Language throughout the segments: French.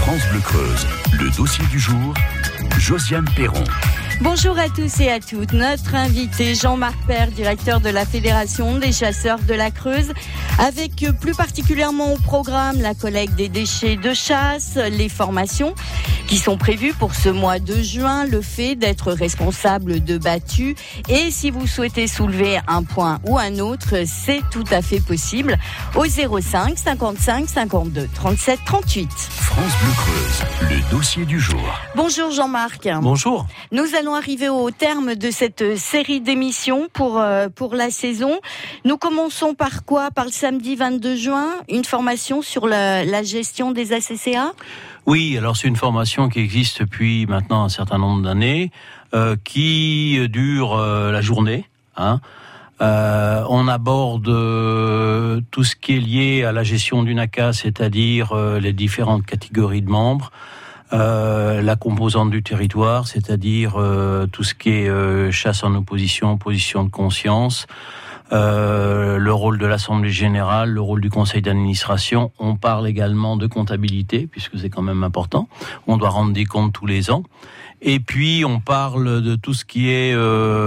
France Bleu Creuse, le dossier du jour, Josiane Perron. Bonjour à tous et à toutes. Notre invité Jean-Marc Père, directeur de la Fédération des chasseurs de la Creuse, avec plus particulièrement au programme la collecte des déchets de chasse, les formations qui sont prévues pour ce mois de juin, le fait d'être responsable de battues. Et si vous souhaitez soulever un point ou un autre, c'est tout à fait possible au 05 55 52 37 38. France Bleu Creuse, le dossier du jour. Bonjour Jean-Marc. Bonjour. Nous allons arriver au terme de cette série d'émissions pour la saison. Nous commençons par quoi? Par le samedi 22 juin, une formation sur la gestion des ACCA? Oui, alors c'est une formation qui existe depuis maintenant un certain nombre d'années, qui dure la journée. On aborde tout ce qui est lié à la gestion d'une ACA, c'est-à-dire les différentes catégories de membres, la composante du territoire, c'est-à-dire tout ce qui est chasse en opposition, position de conscience, le rôle de l'Assemblée générale, le rôle du conseil d'administration. On parle également de comptabilité, puisque c'est quand même important. On doit rendre des comptes tous les ans. Et puis, on parle de tout ce qui est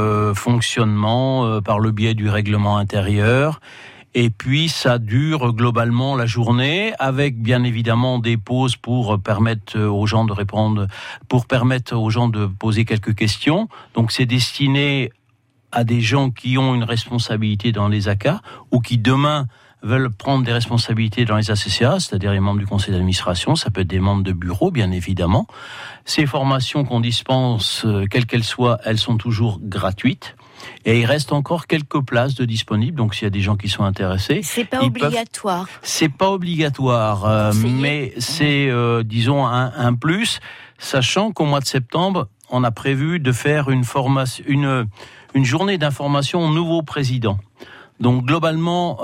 fonctionnement par le biais du règlement intérieur. Et puis, ça dure globalement la journée, avec bien évidemment des pauses pour permettre aux gens de répondre, pour permettre aux gens de poser quelques questions. Donc, c'est destiné à des gens qui ont une responsabilité dans les ACA ou qui demain veulent prendre des responsabilités dans les ACCA, c'est-à-dire les membres du conseil d'administration, ça peut être des membres de bureau, bien évidemment. Ces formations qu'on dispense, quelles qu'elles soient, elles sont toujours gratuites. Et il reste encore quelques places de disponibles, donc s'il y a des gens qui sont intéressés... C'est pas obligatoire. C'est pas obligatoire, mais c'est, disons, un plus, sachant qu'au mois de septembre, on a prévu de faire une formation, une journée d'information au nouveau président. Donc globalement,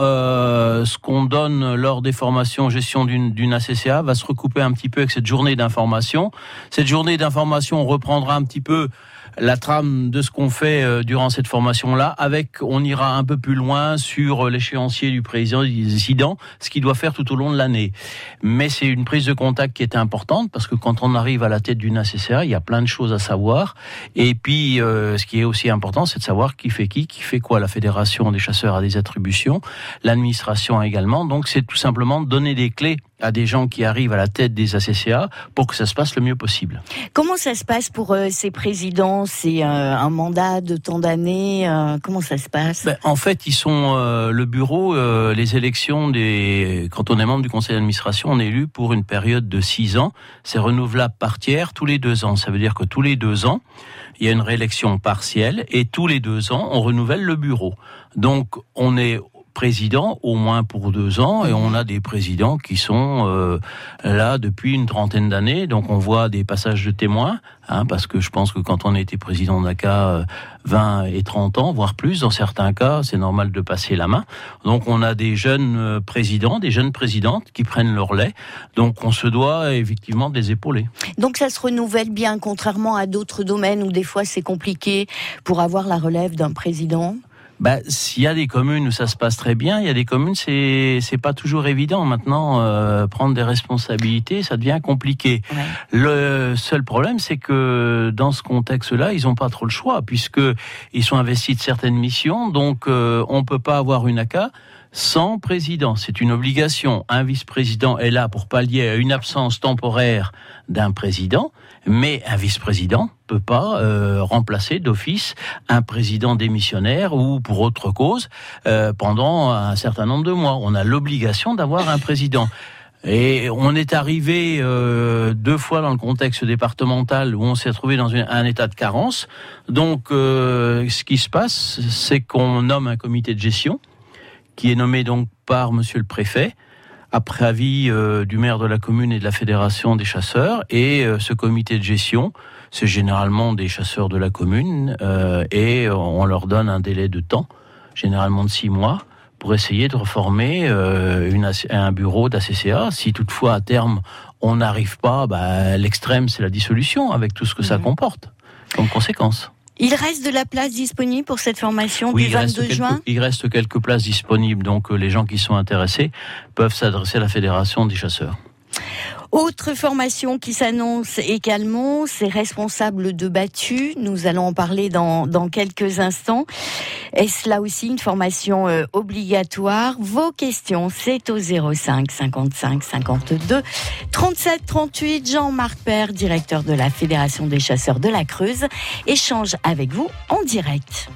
ce qu'on donne lors des formations gestion d'une ACCA va se recouper un petit peu avec cette journée d'information. Cette journée d'information reprendra un petit peu la trame de ce qu'on fait durant cette formation-là, on ira un peu plus loin sur l'échéancier du président, ce qu'il doit faire tout au long de l'année. Mais c'est une prise de contact qui est importante, parce que quand on arrive à la tête d'une ACCA, il y a plein de choses à savoir. Et puis, ce qui est aussi important, c'est de savoir qui fait quoi. La Fédération des chasseurs a des attributions, l'administration également. Donc, c'est tout simplement donner des clés à des gens qui arrivent à la tête des ACCA pour que ça se passe le mieux possible. Comment ça se passe pour ces présidents? C'est un mandat de tant d'années? Comment ça se passe? En fait, ils sont le bureau, les élections quand on est membre du conseil d'administration, on est élu pour une période de 6 ans. C'est renouvelable par tiers tous les 2 ans. Ça veut dire que tous les 2 ans, il y a une réélection partielle et tous les 2 ans, on renouvelle le bureau. Donc, on est président au moins pour 2 ans, et on a des présidents qui sont là depuis une trentaine d'années. Donc on voit des passages de témoins, parce que je pense que quand on a été président d'ACA 20 et 30 ans, voire plus, dans certains cas, c'est normal de passer la main. Donc on a des jeunes présidents, des jeunes présidentes qui prennent le relais. Donc on se doit effectivement de les épauler. Donc ça se renouvelle bien, contrairement à d'autres domaines où des fois c'est compliqué pour avoir la relève d'un président? S'il y a des communes où ça se passe très bien, il y a des communes c'est pas toujours évident. Maintenant, prendre des responsabilités, ça devient compliqué. Ouais. Le seul problème, c'est que dans ce contexte-là, ils n'ont pas trop le choix, puisque ils sont investis de certaines missions. Donc, on peut pas avoir une ACA sans président. C'est une obligation. Un vice-président est là pour pallier à une absence temporaire d'un président, mais un vice-président peut pas remplacer d'office un président démissionnaire ou pour autre cause pendant un certain nombre de mois. On a l'obligation d'avoir un président. Et on est arrivé 2 fois dans le contexte départemental où on s'est trouvé dans un état de carence. Donc, ce qui se passe, c'est qu'on nomme un comité de gestion qui est nommé donc par monsieur le préfet, après avis du maire de la commune et de la fédération des chasseurs. Et ce comité de gestion, c'est généralement des chasseurs de la commune, et on leur donne un délai de temps, généralement de 6 mois, pour essayer de reformer un bureau d'ACCA. Si toutefois, à terme, on n'arrive pas, l'extrême, c'est la dissolution, avec tout ce que ça comporte comme conséquence. Il reste de la place disponible pour cette formation du 22 juin ? Il reste quelques places disponibles, donc les gens qui sont intéressés peuvent s'adresser à la Fédération des chasseurs. Autre formation qui s'annonce également, c'est responsable de battu. Nous allons en parler dans quelques instants. Est-ce là aussi une formation obligatoire? Vos questions, c'est au 05 55 52 37 38. Jean-Marc Père, directeur de la Fédération des chasseurs de la Creuse, échange avec vous en direct.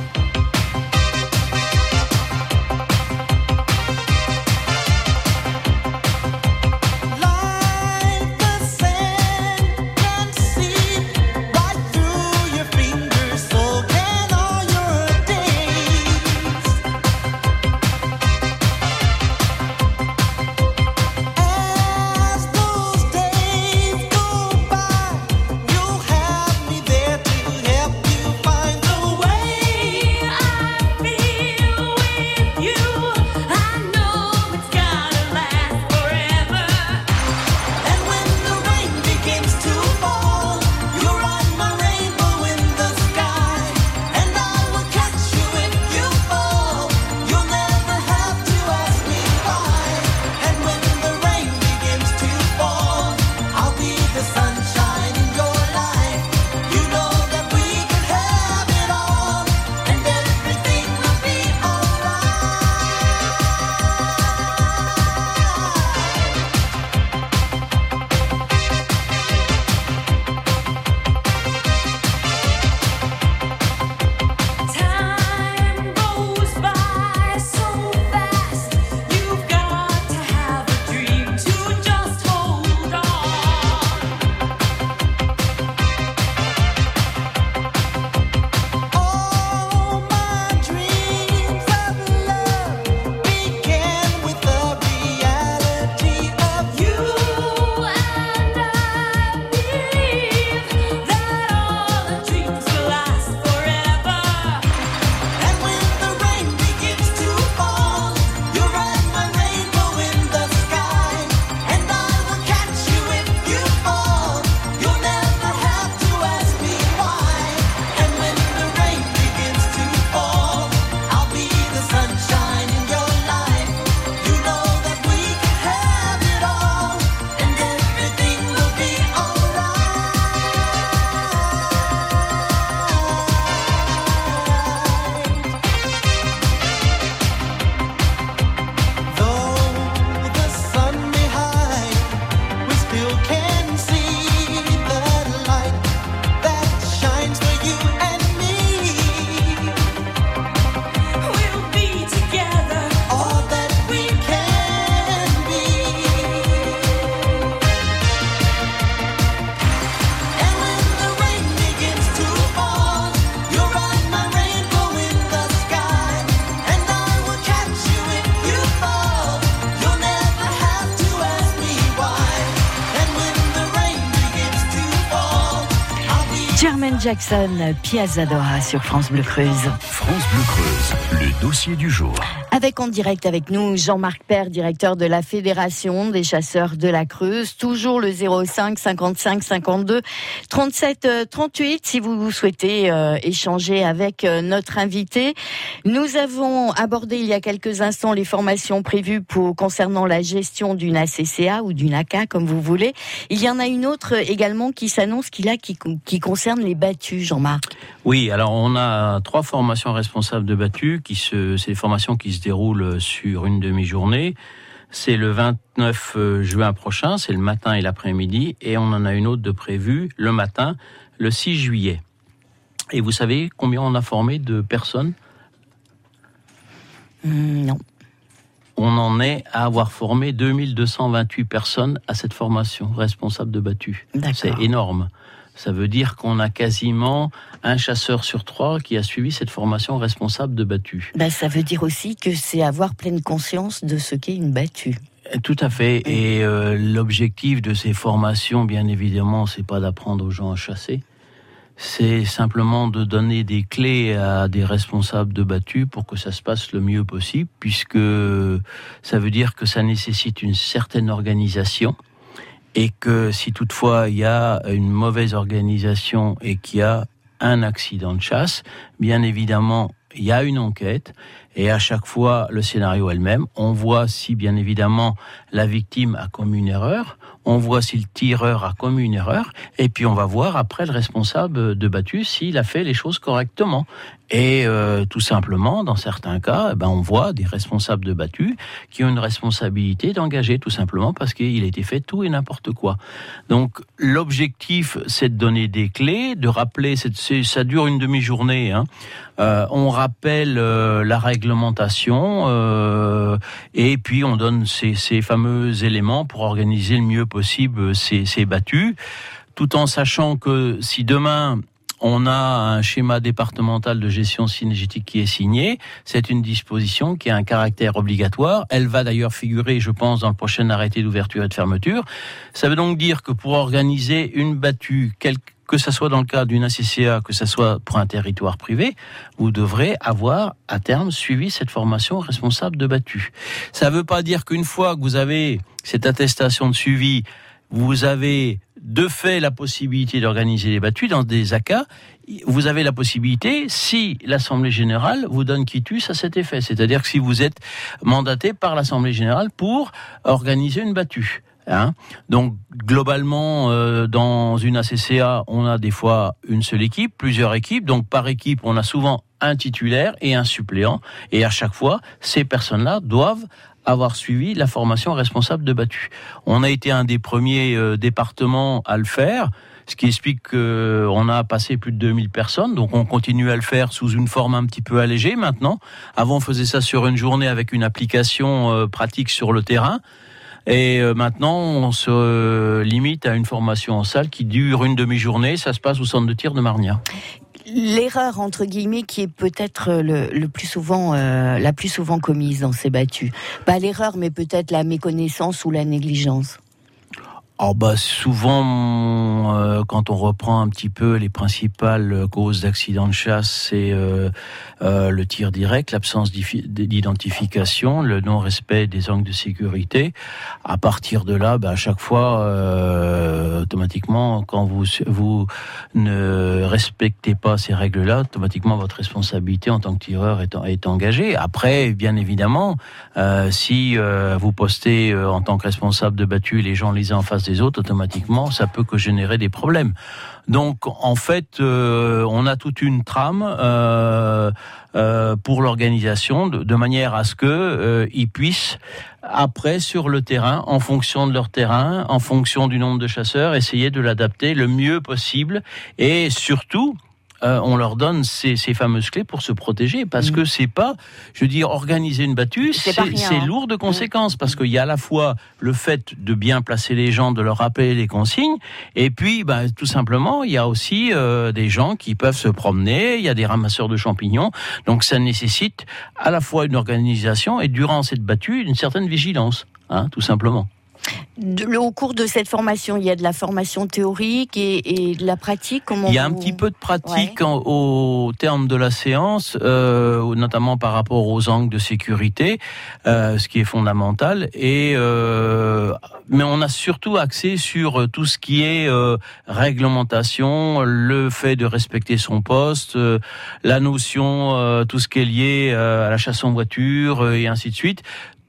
Jermaine Jackson, Piazza Dora sur France Bleu Creuse. France Bleu Creuse, le dossier du jour. Avec en direct avec nous Jean-Marc Père, directeur de la Fédération des chasseurs de la Creuse. Toujours le 05 55 52 37 38 si vous souhaitez échanger avec notre invité. Nous avons abordé il y a quelques instants les formations prévues concernant la gestion d'une ACCA ou d'une AK comme vous voulez. Il y en a une autre également qui s'annonce qui concerne les battus, Jean-Marc. Oui, alors on a 3 formations responsables de battus c'est des formations qui se déroulent sur une demi-journée. C'est le 29 juin prochain, c'est le matin et l'après-midi, et on en a une autre de prévue le matin, le 6 juillet. Et vous savez combien on a formé de personnes ? Non. On en est à avoir formé 2228 personnes à cette formation responsable de battus. D'accord. C'est énorme. Ça veut dire qu'on a quasiment un chasseur sur 3 qui a suivi cette formation responsable de battu. Ça veut dire aussi que c'est avoir pleine conscience de ce qu'est une battue. Tout à fait. Et l'objectif de ces formations, bien évidemment, c'est pas d'apprendre aux gens à chasser. C'est simplement de donner des clés à des responsables de battus pour que ça se passe le mieux possible, puisque ça veut dire que ça nécessite une certaine organisation. Et que si toutefois il y a une mauvaise organisation et qu'il y a un accident de chasse, bien évidemment, il y a une enquête et à chaque fois, le scénario est le même. On voit si bien évidemment la victime a commis une erreur. on voit si le tireur a commis une erreur, et puis on va voir après le responsable de battu s'il a fait les choses correctement. Et tout simplement, dans certains cas, on voit des responsables de battu qui ont une responsabilité d'engager, tout simplement parce qu'il a été fait tout et n'importe quoi. Donc l'objectif, c'est de donner des clés, de rappeler, ça dure une demi-journée, hein. On rappelle la réglementation et puis on donne ces fameux éléments pour organiser le mieux possible ces battus, tout en sachant que si demain on a un schéma départemental de gestion cynégétique qui est signé, c'est une disposition qui a un caractère obligatoire. Elle va d'ailleurs figurer, je pense, dans le prochain arrêté d'ouverture et de fermeture. Ça veut donc dire que pour organiser une battue, que ça soit dans le cadre d'une ACCA, que ça soit pour un territoire privé, vous devrez avoir à terme suivi cette formation responsable de battue. Ça ne veut pas dire qu'une fois que vous avez cette attestation de suivi, vous avez de fait la possibilité d'organiser les battues dans des ACA. Vous avez la possibilité, si l'Assemblée Générale vous donne quitus à cet effet. C'est-à-dire que si vous êtes mandaté par l'Assemblée Générale pour organiser une battue. Hein. Donc globalement, dans une ACCA, on a des fois une seule équipe, plusieurs équipes. Donc par équipe, on a souvent un titulaire et un suppléant. Et à chaque fois, ces personnes-là doivent avoir suivi la formation responsable de battue. On a été un des premiers départements à le faire, ce qui explique qu'on a passé plus de 2000 personnes, donc on continue à le faire sous une forme un petit peu allégée maintenant. Avant, on faisait ça sur une journée avec une application pratique sur le terrain. Et maintenant, on se limite à une formation en salle qui dure une demi-journée. Ça se passe au centre de tir de Margnat. L'erreur, entre guillemets, qui est peut-être le plus souvent, la plus souvent commise dans ces battues. Pas l'erreur, mais peut-être la méconnaissance ou la négligence. Souvent, quand on reprend un petit peu les principales causes d'accidents de chasse, c'est le tir direct, l'absence d'identification, le non-respect des angles de sécurité. À partir de là, à chaque fois, automatiquement, quand vous ne respectez pas ces règles-là, automatiquement votre responsabilité en tant que tireur est engagée. Après, bien évidemment, si vous postez en tant que responsable de battue, les gens lisent en face des autres, automatiquement, ça peut que générer des problèmes. Donc, en fait, on a toute une trame pour l'organisation, de manière à ce que ils puissent, après, sur le terrain, en fonction de leur terrain, en fonction du nombre de chasseurs, essayer de l'adapter le mieux possible et surtout, on leur donne ces fameuses clés pour se protéger, parce que c'est pas, organiser une battue, c'est lourd de conséquences, parce qu'il y a à la fois le fait de bien placer les gens, de leur rappeler les consignes, et puis tout simplement, il y a aussi des gens qui peuvent se promener, il y a des ramasseurs de champignons, donc ça nécessite à la fois une organisation et durant cette battue, une certaine vigilance, tout simplement. Au cours de cette formation, il y a de la formation théorique et de la pratique. Il y a un petit peu de pratique au terme de la séance, notamment par rapport aux angles de sécurité, ce qui est fondamental. Mais on a surtout axé sur tout ce qui est réglementation, le fait de respecter son poste, la notion, tout ce qui est lié à la chasse en voiture et ainsi de suite.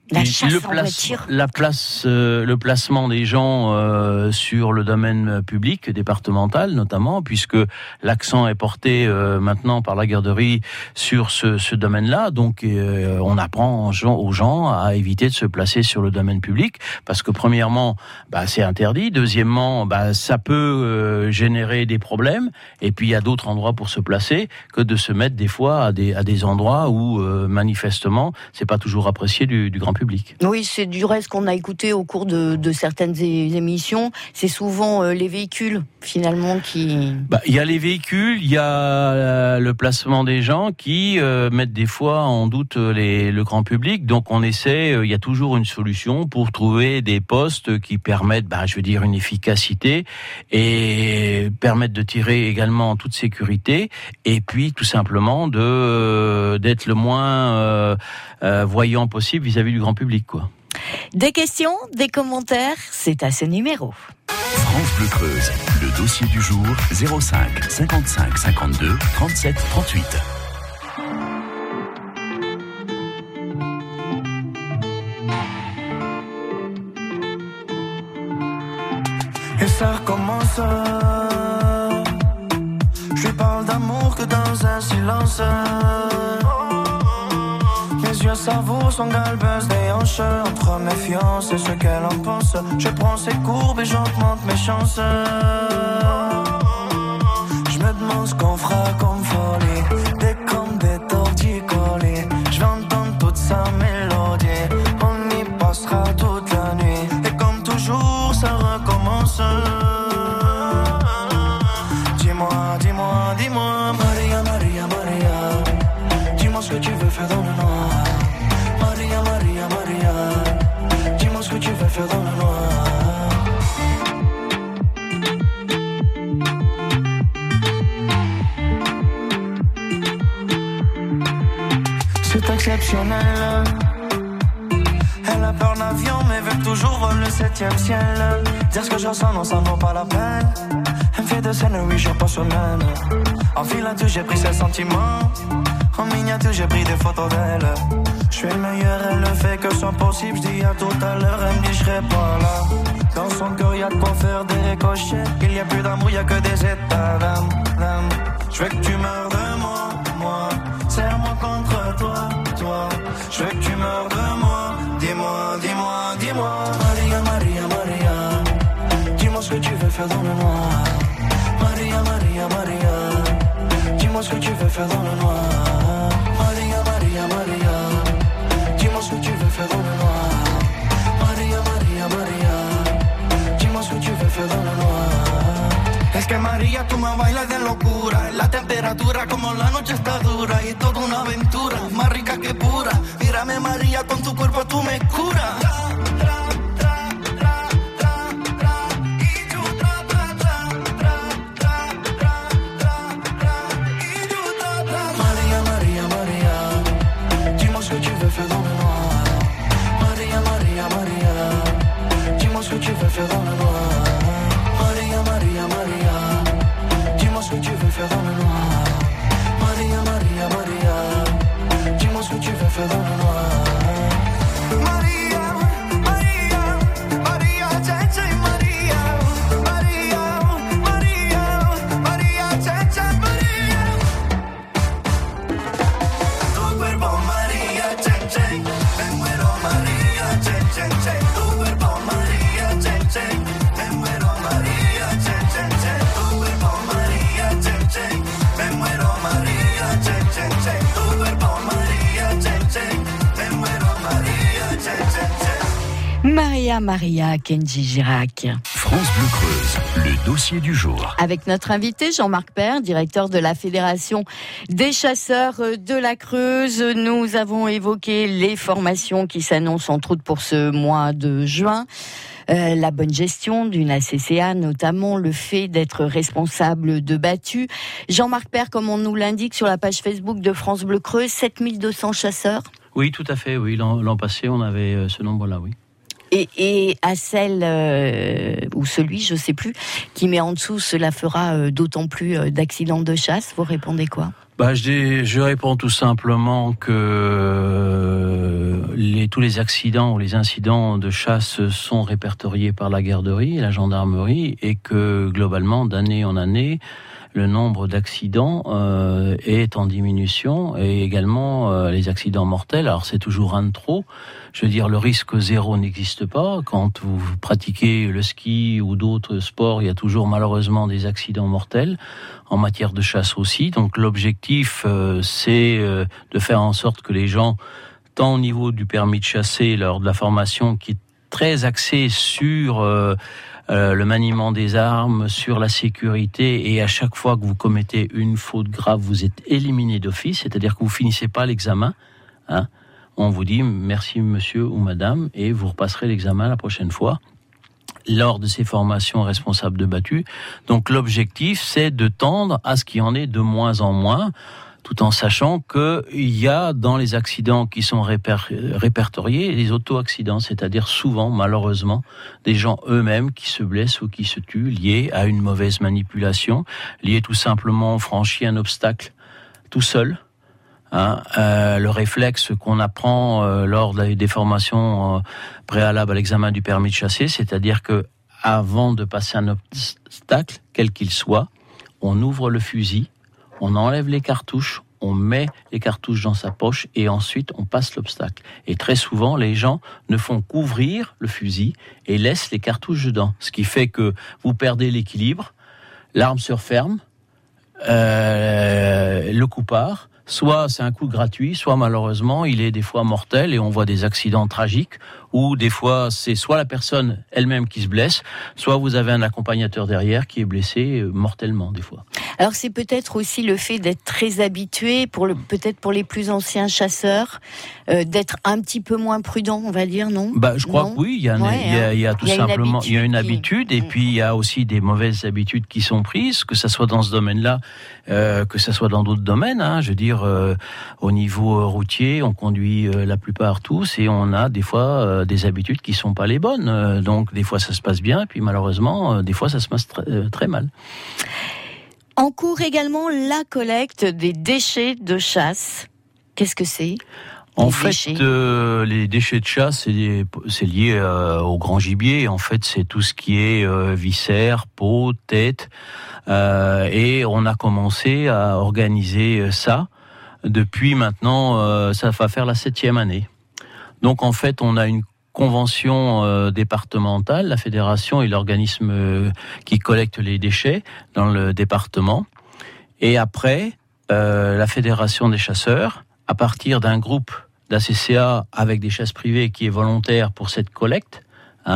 Le placement des gens sur le domaine public, départemental notamment, puisque l'accent est porté maintenant par la garderie sur ce domaine-là. Donc on apprend aux gens à éviter de se placer sur le domaine public, parce que premièrement, c'est interdit. Deuxièmement, ça peut générer des problèmes. Et puis il y a d'autres endroits pour se placer que de se mettre des fois à des endroits où manifestement c'est pas toujours apprécié du grand public. Oui, c'est du reste qu'on a écouté au cours de certaines émissions. C'est souvent les véhicules, finalement, qui... Il y a les véhicules, il y a le placement des gens qui mettent des fois en doute le grand public. Donc on essaie, il y a toujours une solution pour trouver des postes qui permettent, une efficacité et permettent de tirer également en toute sécurité. Et puis, tout simplement, d'être le moins voyant possible vis-à-vis du grand public, quoi. Des questions, des commentaires, c'est à ce numéro. France Bleu Creuse, le dossier du jour 05 55 52 37 38. Et ça recommence. Je lui parle d'amour que dans un silence. Mes yeux savourent son galbeuse des hanches. Entre méfiance et ce qu'elle en pense, je prends ses courbes et j'augmente mes chances. Je me demande ce qu'on fera comme folie. Des comme des torticolis. Je vais entendre toute sa mélodie. On y passera toute la nuit. Et comme toujours ça recommence. Dis-moi, dis-moi, dis-moi, Maria, Maria, Maria. Dis-moi ce que tu veux faire dans le noir. Maria, Maria, Maria. Dis-moi ce que tu veux faire dans le noir. C'est exceptionnel. Elle a peur d'avion mais veut toujours voler le 7e ciel. Dire ce que je ressens, non ça ne vaut pas la peine. Elle me fait de scène, oui je pas semaine. En filature j'ai pris ses sentiments. En miniature j'ai pris des photos d'elle. Je suis le meilleur, elle ne fait que son possible. Je dis à tout à l'heure, elle me dit je serai pas là. Dans son cœur y'a de quoi faire des ricochets. Il y a plus d'amour, y'a que des états d'âme. Je veux que tu meurs de moi, moi. Serre-moi contre toi, toi. Je veux que tu meurs de moi. Dis-moi, dis-moi, dis-moi. Maria, Maria, Maria. Dis-moi ce que tu veux faire dans le noir. Maria, Maria, Maria. Dis-moi ce que tu veux faire dans le noir. Maria, Maria, Maria. Dis-moi ce que tu veux faire dans le noir. Maria, Maria, Maria. Dis-moi ce que tu veux faire dans le noir. Es que María, tú me bailas de locura. La temperatura como la noche está dura. Y toda una aventura, más rica que pura. Mírame María, con tu cuerpo tú me curas. María, María, María. Dis-moi ce que tu veux faire dans le noir. María, María, María. Dis-moi ce que tu veux faire dans le noir. Maria, Maria, Maria. Dis-moi ce que tu veux faire dans le noir. Maria, Maria, Maria. Dis-moi ce que tu veux faire dans le noir. Maria, Maria, Maria, Tchétché, Maria. Maria, Maria, Maria, Tchétché, Maria. Tu cuerpo, Maria, Tchétché. Me muero, Maria, Tchétché. Tu cuerpo, Maria, Tchétché. Me muero, Maria, Tchétché. Tu cuerpo, Maria, Tchétché. Me muero, Maria, Tchétché. Tu cuerpo, Maria, Tchétché. Me muero, Maria, Tchétché. Maria, Maria, Kenji Girac. France Bleu Creuse, le dossier du jour. Avec notre invité Jean-Marc Père, directeur de la Fédération des chasseurs de la Creuse. Nous avons évoqué les formations qui s'annoncent entre autres pour ce mois de juin. La bonne gestion d'une ACCA, notamment le fait d'être responsable de battues. Jean-Marc Père, comme on nous l'indique sur la page Facebook de France Bleu Creuse, 7200 chasseurs. Oui, tout à fait, oui. L'an passé, on avait ce nombre-là, oui. Et à celle ou celui, je sais plus, qui met en dessous, cela fera d'autant plus d'accidents de chasse. Vous répondez quoi ? Je réponds tout simplement que tous les accidents ou les incidents de chasse sont répertoriés par la garderie et la gendarmerie et que globalement, d'année en année, le nombre d'accidents est en diminution et également les accidents mortels. Alors c'est toujours un de trop. Je veux dire, le risque zéro n'existe pas. Quand vous pratiquez le ski ou d'autres sports, il y a toujours malheureusement des accidents mortels. En matière de chasse aussi. Donc l'objectif, c'est de faire en sorte que les gens, tant au niveau du permis de chasser, lors de la formation qui est très axée sur le maniement des armes, sur la sécurité, et à chaque fois que vous commettez une faute grave, vous êtes éliminé d'office, c'est-à-dire que vous finissez pas l'examen. Hein. On vous dit merci monsieur ou madame et vous repasserez l'examen la prochaine fois lors de ces formations responsables de battues. Donc l'objectif, c'est de tendre à ce qu'il y en ait de moins en moins, tout en sachant qu'il y a dans les accidents qui sont répertoriés les auto-accidents, c'est-à-dire souvent, malheureusement, des gens eux-mêmes qui se blessent ou qui se tuent liés à une mauvaise manipulation, liés tout simplement, on franchit un obstacle tout seul. Le réflexe qu'on apprend lors des formations préalables à l'examen du permis de chasser, c'est-à-dire que avant de passer un obstacle, quel qu'il soit, on ouvre le fusil, on enlève les cartouches, on met les cartouches dans sa poche et ensuite on passe l'obstacle. Et très souvent, les gens ne font qu'ouvrir le fusil et laissent les cartouches dedans. Ce qui fait que vous perdez l'équilibre, l'arme se referme, le coup part. Soit c'est un coup gratuit, soit malheureusement il est des fois mortel et on voit des accidents tragiques où des fois c'est soit la personne elle-même qui se blesse, soit vous avez un accompagnateur derrière qui est blessé mortellement des fois. Alors c'est peut-être aussi le fait d'être très habitué, peut-être pour les plus anciens chasseurs, d'être un petit peu moins prudent, on va dire, non ? Je crois que oui, il y a tout simplement une habitude et puis il y a aussi des mauvaises habitudes qui sont prises, que ça soit dans ce domaine-là, que ça soit dans d'autres domaines. Je veux dire, au niveau routier, on conduit la plupart tous et on a des fois des habitudes qui sont pas les bonnes. Donc des fois ça se passe bien et puis malheureusement des fois ça se passe très mal. En cours également la collecte des déchets de chasse. Qu'est-ce que c'est ? En fait, les déchets de chasse, c'est lié au grand gibier. En fait, c'est tout ce qui est viscères, peau, tête. Et on a commencé à organiser ça depuis maintenant, ça va faire la 7e année. Donc en fait, on a une convention départementale, la fédération et l'organisme qui collecte les déchets dans le département. Et après, la fédération des chasseurs, à partir d'un groupe d'ACCA avec des chasses privées qui est volontaire pour cette collecte,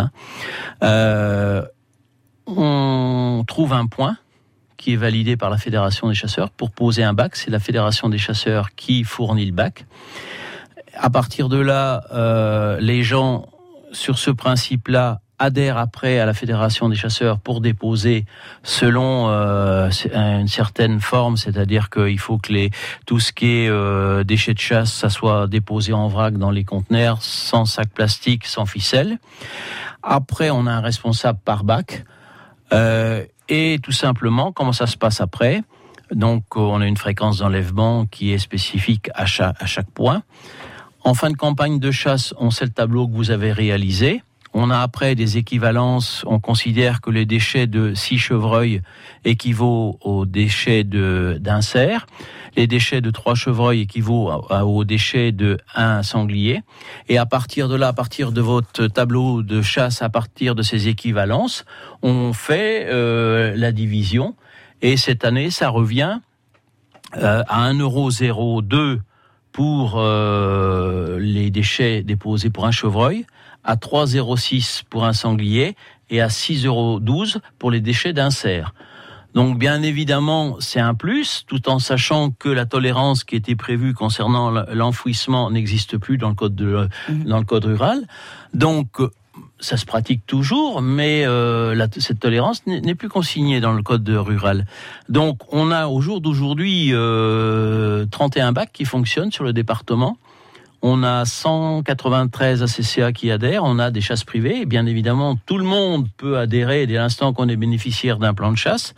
on trouve un point qui est validé par la fédération des chasseurs pour poser un bac. C'est la fédération des chasseurs qui fournit le bac. À partir de là, les gens, sur ce principe-là, adhèrent après à la fédération des chasseurs pour déposer selon une certaine forme, c'est-à-dire qu'il faut que tout ce qui est déchets de chasse, ça soit déposé en vrac dans les conteneurs, sans sac plastique, sans ficelle. Après, on a un responsable par bac. Et tout simplement, comment ça se passe après ? Donc, on a une fréquence d'enlèvement qui est spécifique à chaque point. En fin de campagne de chasse, on sait le tableau que vous avez réalisé. On a après des équivalences. On considère que les déchets de 6 chevreuils équivaut aux déchets d'un cerf. Les déchets de 3 chevreuils équivaut aux déchets de 1 sanglier. Et à partir de là, à partir de votre tableau de chasse, à partir de ces équivalences, on fait la division. Et cette année, ça revient à 1,02 € pour les déchets déposés pour un chevreuil, à 3,06 € pour un sanglier et à 6,12 € pour les déchets d'un cerf. Donc bien évidemment, c'est un plus, tout en sachant que la tolérance qui était prévue concernant l'enfouissement n'existe plus dans le code rural. Donc ça se pratique toujours, mais cette tolérance n'est plus consignée dans le code rural. Donc on a au jour d'aujourd'hui 31 bacs qui fonctionnent sur le département. On a 193 ACCA qui adhèrent, on a des chasses privées, et bien évidemment tout le monde peut adhérer dès l'instant qu'on est bénéficiaire d'un plan de chasse,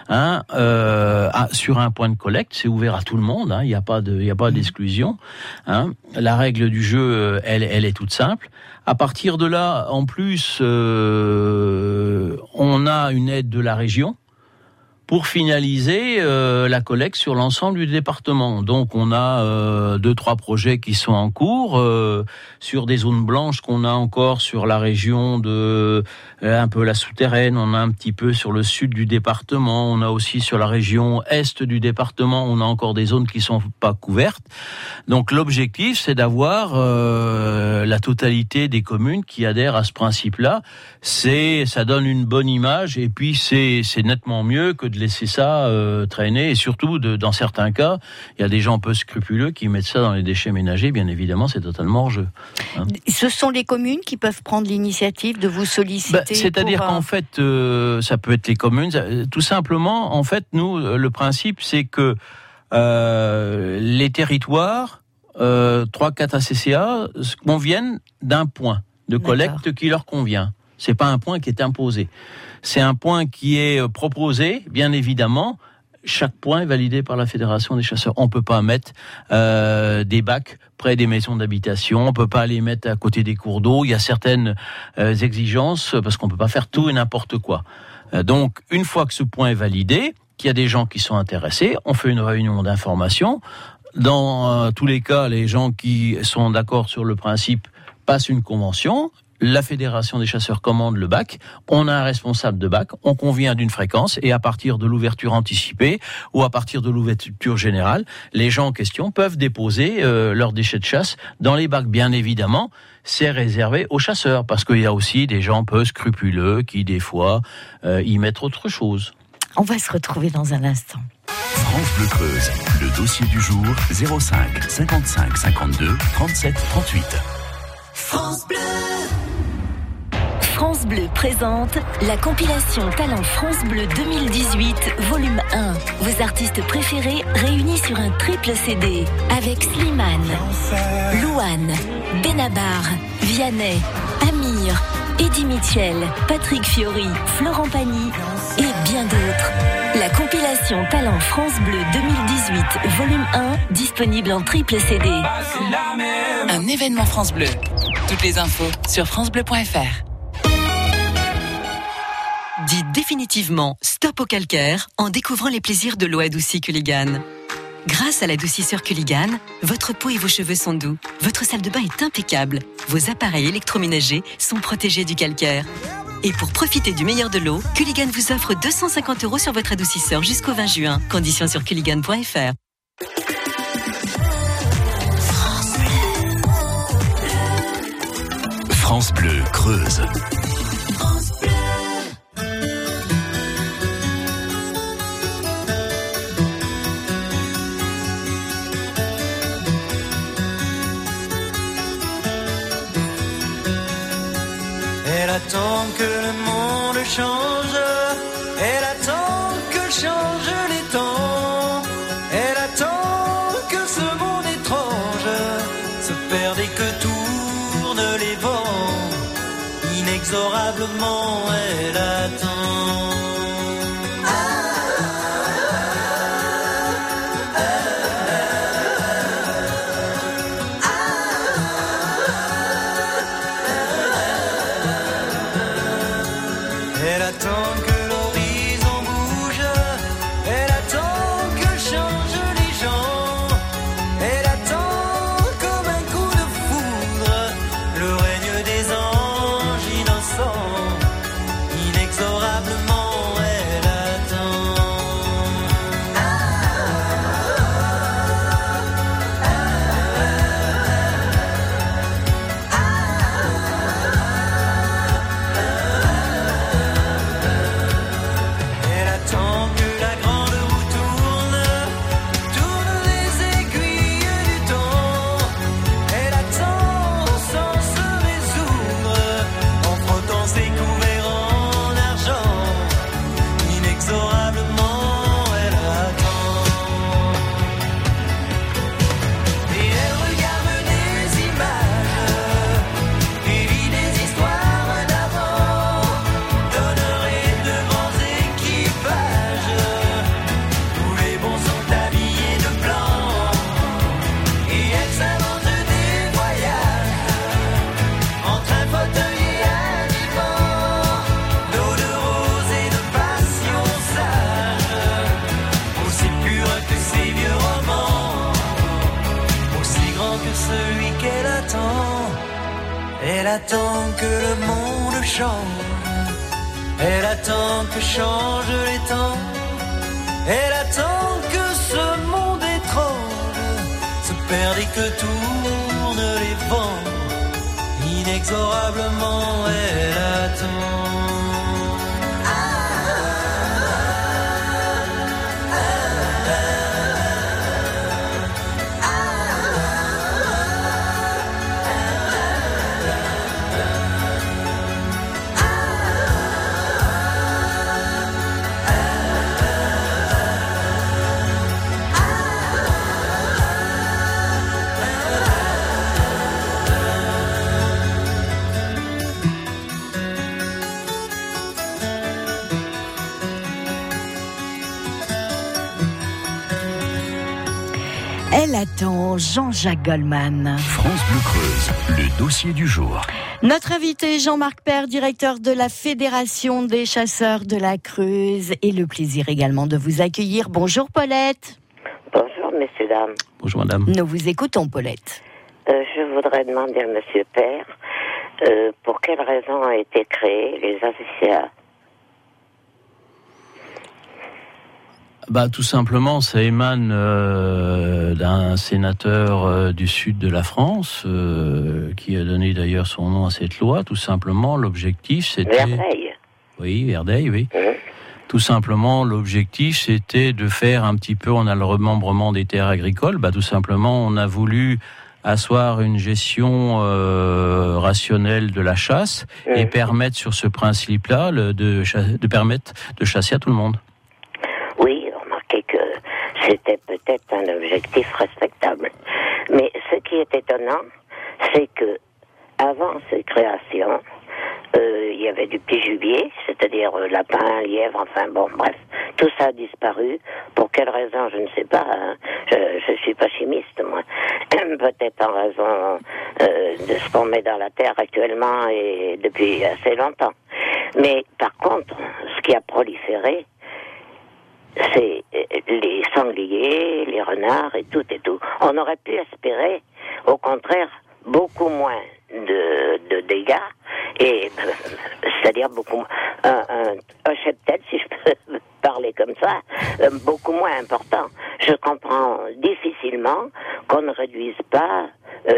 sur un point de collecte, c'est ouvert à tout le monde, il n'y a pas d'exclusion. La règle du jeu, elle est toute simple. À partir de là, en plus, on a une aide de la région pour finaliser la collecte sur l'ensemble du département. Donc on a 2-3 projets qui sont en cours sur des zones blanches qu'on a encore sur la région de un peu la souterraine, on a un petit peu sur le sud du département, on a aussi sur la région est du département, on a encore des zones qui sont pas couvertes. Donc l'objectif c'est d'avoir la totalité des communes qui adhèrent à ce principe-là. Ça donne une bonne image et puis c'est nettement mieux que de laisser ça traîner et surtout dans certains cas, il y a des gens un peu scrupuleux qui mettent ça dans les déchets ménagers, bien évidemment c'est totalement hors jeu. Ce sont les communes qui peuvent prendre l'initiative de vous solliciter. C'est-à-dire qu'en fait, ça peut être les communes, tout simplement, en fait, nous, le principe c'est que les territoires, 3-4 ACCA, conviennent d'un point de collecte qui leur convient. C'est pas un point qui est imposé. C'est un point qui est proposé, bien évidemment. chaque point est validé par la Fédération des chasseurs. On peut pas mettre des bacs près des maisons d'habitation, on peut pas les mettre à côté des cours d'eau. Il y a certaines exigences parce qu'on peut pas faire tout et n'importe quoi. Donc, une fois que ce point est validé, qu'il y a des gens qui sont intéressés, on fait une réunion d'information. Dans tous les cas, les gens qui sont d'accord sur le principe passent une convention. La Fédération des chasseurs commande le bac, on a un responsable de bac, on convient d'une fréquence et à partir de l'ouverture anticipée ou à partir de l'ouverture générale, les gens en question peuvent déposer leurs déchets de chasse dans les bacs. Bien évidemment, c'est réservé aux chasseurs parce qu'il y a aussi des gens peu scrupuleux qui des fois y mettent autre chose. On va se retrouver dans un instant. France Bleu Creuse, le dossier du jour 05 55 52 37 38. France Bleu. France Bleu présente la compilation Talent France Bleu 2018, volume 1. Vos artistes préférés réunis sur un triple CD avec Slimane, Louane, Benabar, Vianney, Amir, Eddie Mitchell, Patrick Fiori, Florent Pagny et bien d'autres. La compilation Talent France Bleu 2018, volume 1, disponible en triple CD. Un événement France Bleu. Toutes les infos sur francebleu.fr. Dites définitivement stop au calcaire en découvrant les plaisirs de l'eau adoucie Culligan. Grâce à l'adoucisseur Culligan, votre peau et vos cheveux sont doux, votre salle de bain est impeccable, vos appareils électroménagers sont protégés du calcaire. Et pour profiter du meilleur de l'eau, Culligan vous offre 250 € sur votre adoucisseur jusqu'au 20 juin. Conditions sur culligan.fr. France Bleu Creuse. Elle attend que le monde change, elle attend que changent les temps, elle attend que ce monde étrange se perde et que tournent les vents, inexorablement elle attend. Elle attend que l'horizon bouge, elle attend que changent les gens, elle attend comme un coup de foudre le règne des anges innocents, inexorablement elle attend. Elle attend que la grande roue tourne les aiguilles du temps. Elle attend sans se résoudre, en frottant ses couverts en argent. Inexorablement elle attend. Et elle regarde des images et vit des histoires d'avant. Donnerait de grands équipages où les bons sont habillés de blanc. Et elle s'invente des voyages entre un fauteuil et un divan, d'eau de rose et de passion sage, aussi pure que ces vieux romans, aussi grand que celui qu'elle attend. Elle attend que le monde change, elle attend que changent les temps, elle attend que ce monde étrange se perde et que tournent les vents, inexorablement elle attend. Elle attend Jean-Jacques Goldman. France Bleu Creuse, le dossier du jour. Notre invité Jean-Marc Père, directeur de la Fédération des chasseurs de la Creuse, et le plaisir également de vous accueillir. Bonjour Paulette. Bonjour messieurs, dames. Bonjour madame. Nous vous écoutons Paulette. Je voudrais demander à monsieur Père pour quelles raisons ont été créés les ACCA. Tout simplement, ça émane d'un sénateur du sud de la France qui a donné d'ailleurs son nom à cette loi. Tout simplement, l'objectif c'était... Verdeil. Oui, Verdeil, oui. Tout simplement, l'objectif c'était de faire un petit peu, on a le remembrement des terres agricoles. Tout simplement, on a voulu asseoir une gestion rationnelle de la chasse et permettre sur ce principe-là de permettre de chasser à tout le monde. Oui, remarquez que c'était peut-être un objectif respectable. Mais ce qui est étonnant, c'est que avant ces créations, il y avait du petit gibier, c'est-à-dire lapin, lièvre, enfin bon, bref, tout ça a disparu. Pour quelle raison, je ne sais pas. Hein. Je suis pas chimiste, moi. Peut-être en raison de ce qu'on met dans la terre actuellement et depuis assez longtemps. Mais par contre, ce qui a proliféré, c'est les sangliers, les renards et tout et tout. On aurait pu espérer, au contraire, beaucoup moins de dégâts, et c'est-à-dire beaucoup un cheptel, si je peux parler comme ça, beaucoup moins important. Je comprends difficilement qu'on ne réduise pas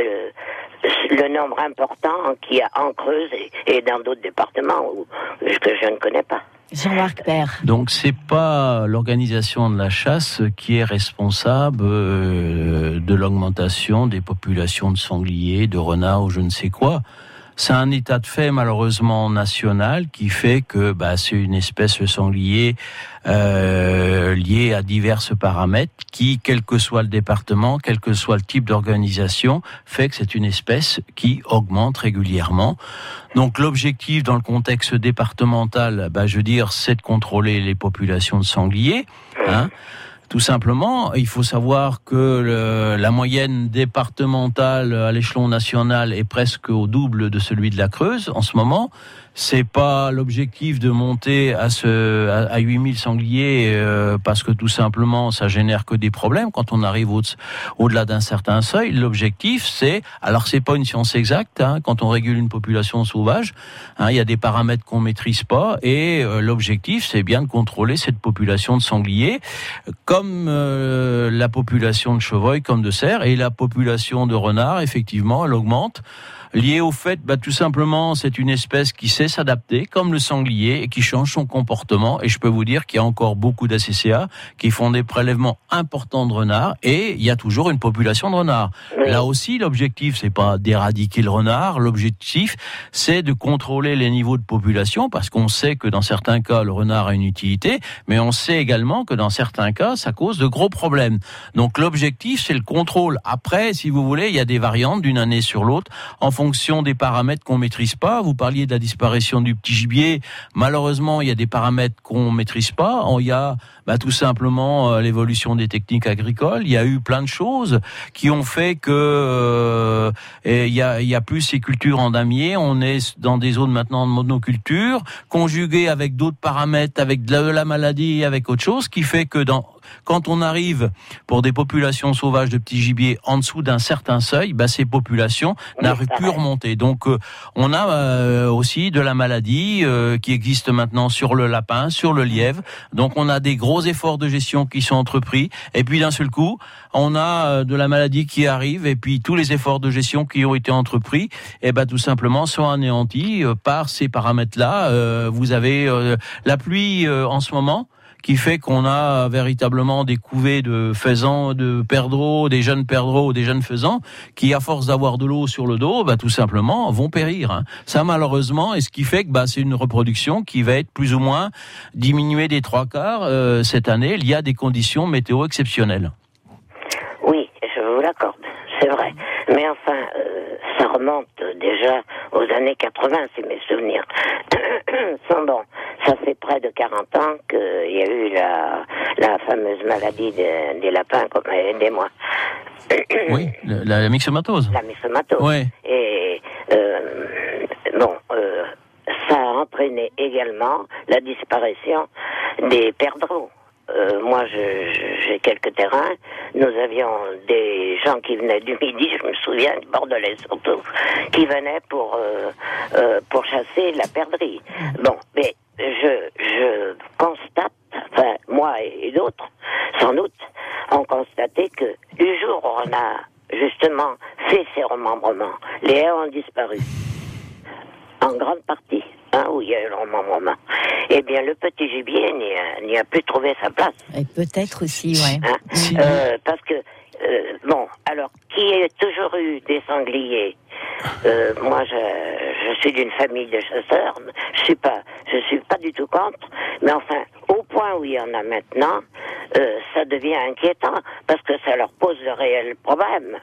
le nombre important qu'il y a en Creuse et dans d'autres départements que je ne connais pas. Jean-Marc Père. Donc c'est pas l'organisation de la chasse qui est responsable de l'augmentation des populations de sangliers, de renards ou je ne sais quoi. C'est un état de fait malheureusement national qui fait que c'est une espèce, le sanglier, liée à divers paramètres qui, quel que soit le département, quel que soit le type d'organisation, fait que c'est une espèce qui augmente régulièrement. Donc l'objectif dans le contexte départemental, c'est de contrôler les populations de sangliers, hein. Tout simplement, il faut savoir que la moyenne départementale à l'échelon national est presque au double de celui de la Creuse en ce moment. C'est pas l'objectif de monter à 8000 sangliers parce que tout simplement ça génère que des problèmes quand on arrive au-delà d'un certain seuil. L'objectif c'est pas une science exacte quand on régule une population sauvage, il y a des paramètres qu'on maîtrise pas et l'objectif c'est bien de contrôler cette population de sangliers comme la population de chevreuils comme de cerfs et la population de renards effectivement elle augmente. Lié au fait, tout simplement, c'est une espèce qui sait s'adapter, comme le sanglier, et qui change son comportement. Et je peux vous dire qu'il y a encore beaucoup d'ACCA qui font des prélèvements importants de renards, et il y a toujours une population de renards. Oui. Là aussi, l'objectif, c'est pas d'éradiquer le renard. L'objectif, c'est de contrôler les niveaux de population, parce qu'on sait que dans certains cas, le renard a une utilité, mais on sait également que dans certains cas, ça cause de gros problèmes. Donc l'objectif, c'est le contrôle. Après, si vous voulez, il y a des variantes d'une année sur l'autre, en fonction des paramètres qu'on maîtrise pas. Vous parliez de la disparition du petit gibier. Malheureusement, il y a des paramètres qu'on maîtrise pas. Il y a tout simplement l'évolution des techniques agricoles. Il y a eu plein de choses qui ont fait que il y a plus ces cultures en damier. On est dans des zones maintenant de monoculture, conjuguées avec d'autres paramètres, avec de la maladie, avec autre chose, qui fait que quand on arrive pour des populations sauvages de petits gibiers en dessous d'un certain seuil, ces populations n'arrivent plus à remonter. Donc on a aussi de la maladie qui existe maintenant sur le lapin, sur le lièvre. Donc on a des gros efforts de gestion qui sont entrepris. Et puis d'un seul coup, on a de la maladie qui arrive. Et puis tous les efforts de gestion qui ont été entrepris, tout simplement sont anéantis par ces paramètres-là. Vous avez la pluie en ce moment, qui fait qu'on a véritablement des couvées de faisans, de perdreaux, des jeunes perdreaux, des jeunes faisans, qui à force d'avoir de l'eau sur le dos, tout simplement vont périr. Ça malheureusement, et ce qui fait que c'est une reproduction qui va être plus ou moins diminuée des 3/4 cette année. Il y a des conditions météo exceptionnelles. Oui, je vous l'accorde, c'est vrai. Mais enfin, ça remonte déjà aux années 80, si mes souvenirs sont bons. ça fait près de 40 ans qu'il y a eu la fameuse maladie des lapins, aidez-moi. Oui, la myxomatose. La myxomatose. Oui. Et ça a entraîné également la disparition des perdreaux. Moi, j'ai quelques terrains. Nous avions des gens qui venaient du Midi, je me souviens, du Bordelais surtout, qui venaient pour chasser la perdrix. Bon, mais je constate, enfin, moi et d'autres, sans doute, ont constaté que du jour où on a justement fait ces remembrements, les haies ont disparu. En grande partie, où il y a eu le remembrement. Eh bien, le petit gibier n'y a plus trouvé sa place. Et peut-être aussi, ouais. Parce que, alors, qui a toujours eu des sangliers? Moi, je suis d'une famille de chasseurs. Je suis pas du tout contre. Mais enfin, au point où il y en a maintenant, ça devient inquiétant parce que ça leur pose de réels problèmes.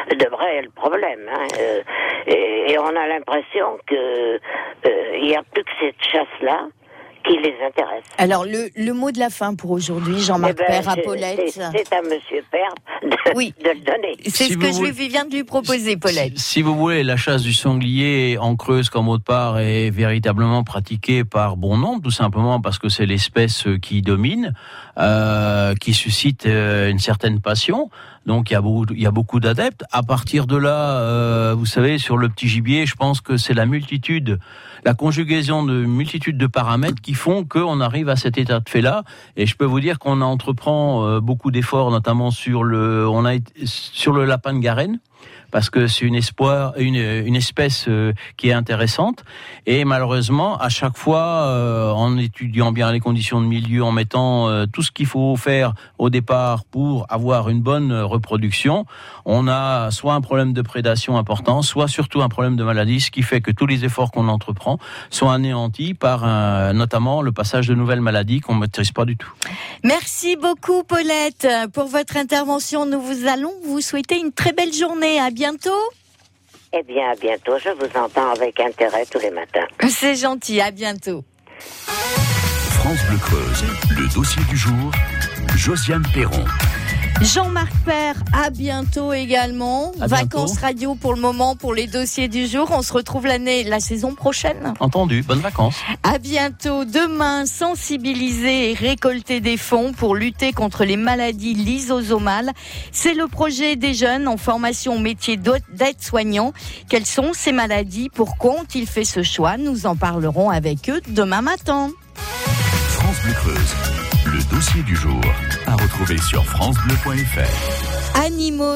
Et on a l'impression que il y a plus que cette chasse-là qui les intéresse. Alors, le mot de la fin pour aujourd'hui, Jean-Marc Père à Paulette. C'est à Monsieur Père de le donner. C'est ce que je viens de lui proposer, Paulette. Si vous voulez, la chasse du sanglier en Creuse comme autre part est véritablement pratiquée par bon nombre, tout simplement parce que c'est l'espèce qui domine, qui suscite une certaine passion. Donc il y a beaucoup d'adeptes. À partir de là, vous savez, sur le petit gibier, je pense que c'est la conjugaison de multitude de paramètres qui font qu'on arrive à cet état de fait-là. Et je peux vous dire qu'on entreprend beaucoup d'efforts, notamment sur le lapin de Garenne, parce que c'est une espèce qui est intéressante. Et malheureusement, à chaque fois, en étudiant bien les conditions de milieu, en mettant tout ce qu'il faut faire au départ pour avoir une bonne reproduction, on a soit un problème de prédation important, soit surtout un problème de maladie, ce qui fait que tous les efforts qu'on entreprend sont anéantis par notamment le passage de nouvelles maladies qu'on ne maîtrise pas du tout. Merci beaucoup, Paulette, pour votre intervention. Nous allons vous souhaiter une très belle journée. À bientôt. Eh bien, à bientôt. Je vous entends avec intérêt tous les matins. C'est gentil. À bientôt. France Bleu Creuse, le dossier du jour, Josiane Perron. Jean-Marc Père, à bientôt également. Vacances radio pour le moment pour les dossiers du jour. On se retrouve la saison prochaine. Entendu, bonnes vacances. À bientôt. Demain, sensibiliser et récolter des fonds pour lutter contre les maladies lysosomales. C'est le projet des jeunes en formation au métier d'aide-soignant. Quelles sont ces maladies? Pourquoi ont-ils fait ce choix? Nous en parlerons avec eux demain matin. France Bleu Creuse, le dossier du jour, à retrouver sur francebleu.fr. Animaux.